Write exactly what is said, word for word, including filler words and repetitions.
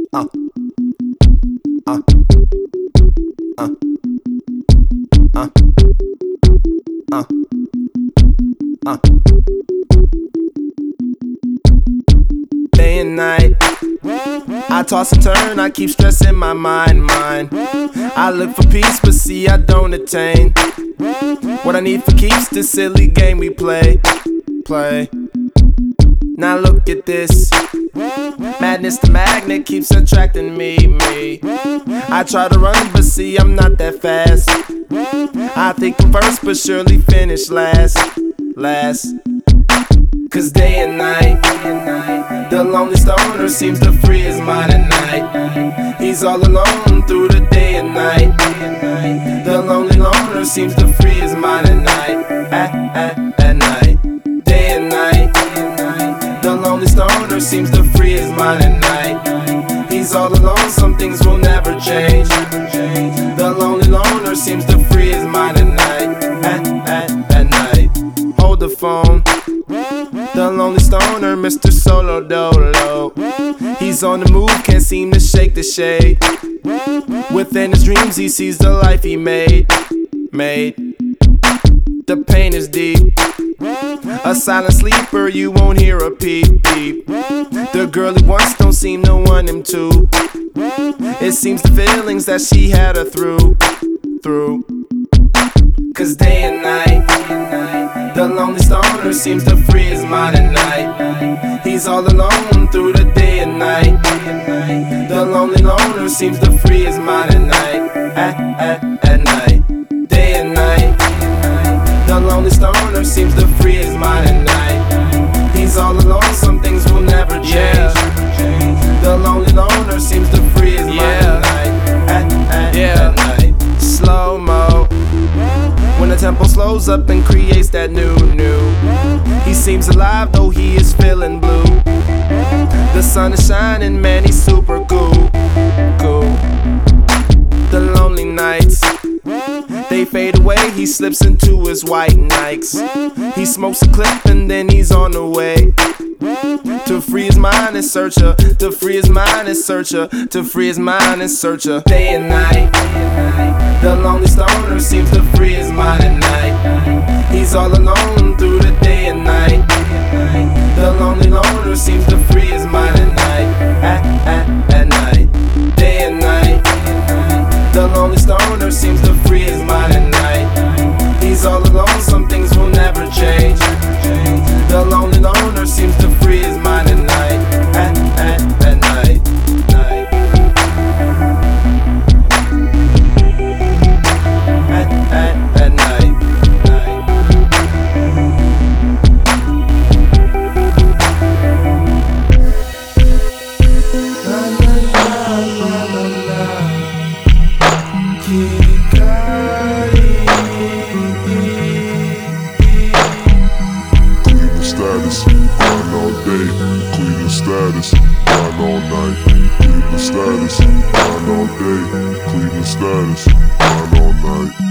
Uh, uh, uh, uh, uh, uh. Day and night, I toss and turn, I keep stressing my mind, mind. I look for peace, but see I don't attain what I need for keeps this silly game we play, play. Now look at this, madness the magnet keeps attracting me, me. I try to run, but see I'm not that fast. I think I'm first, but surely finish last, last. Cause day and night, the lonely stoner seems to free his mind at night. He's all alone through the day and night. The lonely loner seems to free his mind at night, at, at, at night. Day and night, the lonely stoner seems to free his mind at night. He's all alone, some things will never change. The lonely loner seems to free his mind at night, at, at, at night. Hold the phone, the lonely stoner, Mister Solo Dolo. He's on the move, can't seem to shake the shade. Within his dreams he sees the life he made, made. The pain is deep, a silent sleeper, you won't hear a peep, peep. The girl he wants don't seem to want him to. It seems the feelings that she had her through, through. Cause day and night, the lonely stoner seems to free his mind at night. He's all alone through the day and night. The lonely loner seems to free his mind at night, at, at, at night. Day and night, the lonely stoner seems to free his mind at night. He's all alone, some things will never change. Yeah. The lonely loner seems to free his mind yeah. at night, at, at, yeah. at night. Slow-mo, when the tempo slows up and creates that new, new. He seems alive though he is feeling blue. The sun is shining, man, he's super cool, cool. The lonely nights, they fade away, he slips into his white Nikes. He smokes a clip and then he's on the way to free his mind and search her, to free his mind and search her, to free his mind and search her. Day and night, the lonely stoner seems to free his mind at night. He's all alone through the day and night. The lonely loner seems to free his mind at night, at, at, at night. Day and night, the lonely stoner seems to free his mind at night. He's all alone, some things will never change. The lonely loner seems to free his mind at night, at, at, at night, night. At, at, at night, night. La la la la la la. Kid Cudi. Cleveland status, grind all day. Cleveland status, grind all night. Cleveland status, grind all day. Cleveland status, grind all night.